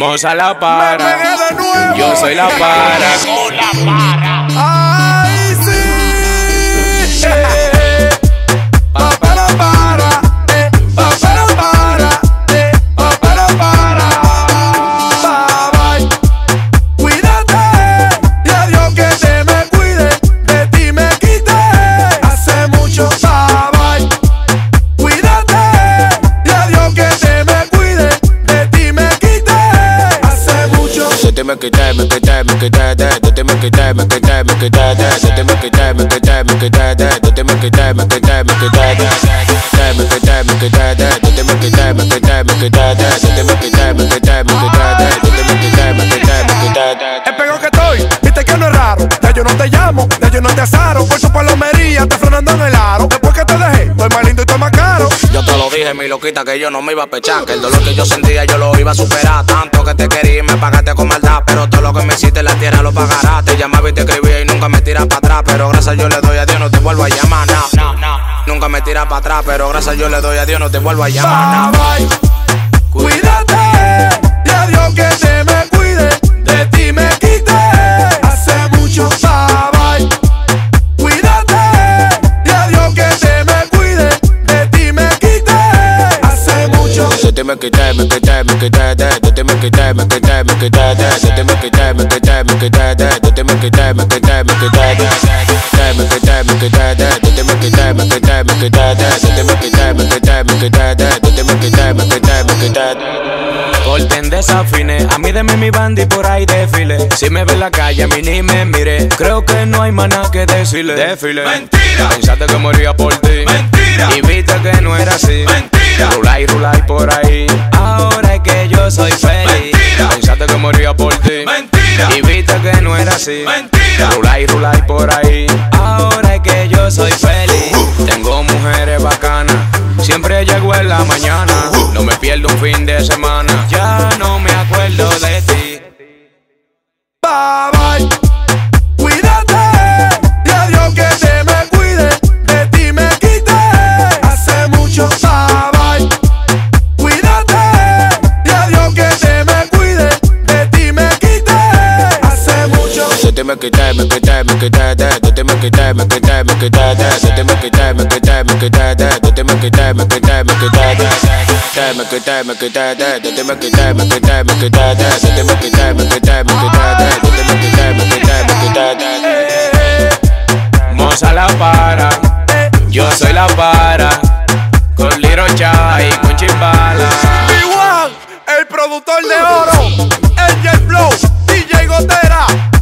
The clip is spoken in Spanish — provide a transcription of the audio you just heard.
Moza la para, me pegué de nuevo. yo soy la para. Ay, sí. Para, bye, bye. Cuídate, y a Dios que te me cuide, de ti me quité. Hace mucho, bye, bye. Cuídate, y a Dios que te me cuide, de ti me quité. Hace mucho. De ti me quité, me quité, me quité, de ti me quité, me quité, me quité, de ti me quité, me quité, me quité, de ti me quité, me quité, me quité, me quité, me quité, de ti me quité, me quité, me quité, de ti me quité, me quité, me quité, de ti me quité, me quité, me quité. El pego que estoy, viste que no es raro. Ya yo no te llamo, ya yo no te azaro. Por tu palomería, te frenando en el aro. Después que te dejé, estoy más lindo y estoy más caro. Yo te lo dije, mi loquita, que yo no me iba a pechar. Que el dolor que yo sentía yo lo iba a superar. Tanto que te quería y me pagaste con maldad. Pero todo lo que me hiciste en la tierra lo pagarás. Te llamaba y te escribía y nunca me tiras para atrás. Pero gracias yo le doy a Dios, no te vuelvo a llamar, no. Nunca me tiras para atrás, pero gracias yo le doy a Dios, no te vuelvo a llamar, Bye, bye. Cuídate, y a Dios que te me cuide, de ti me quité. Hace mucho, bye, bye. Cuídate, y a Dios que te me cuide, de ti me quité. Hace mucho. De ti me quité, me quité, me quité, de ti me quité, me quité, me quité, de ti me quité, me quité, me quité, de ti me quité, me quité, me quité, me quité, me quité, de ti me quité, me quité, me quité, de ti me quité, me quité, me quité, de ti me quité, me quité, me quité. Corten desafine, a mí de mí mi banda y por ahí desfile. Si me ve en la calle, a mí ni me mire. Creo que no hay más nada que decirle. Desfile. Mentira. Pensaste que moría por ti. Mentira. Y viste que no era así. Mentira. Rulay por ahí. Ahora es que yo soy feliz. Mentira. Pensaste que moría por ti. Mentira. Y viste que no era así. Mentira. Rulay por ahí. Ahora es que yo soy feliz. Tengo mujeres bacanas. Siempre llego en la mañana. No me pierdo un fin de semana. Ya no me acuerdo de ti. Bye, bye. Cuídate, y a Dios que te me cuide, de ti me quité. Hace mucho, bye, bye. Cuídate, y a Dios que te me cuide, de ti me quité. Hace mucho. De ti me quité, me quité, me quité, de ti me quité, me quité, me quité, de ti me quité, me quité, me quité, de ti me quité, me quité, me quité, me quité, me quité, de ti me quité, me quité, me quité, de ti me quité, me quité, me quité, de ti me quité, me quité, me quité. Moza la para, yo soy la para, con Little Chai y con Chimbala. B1, el productor de oro, Angel Flow, DJ Gotera.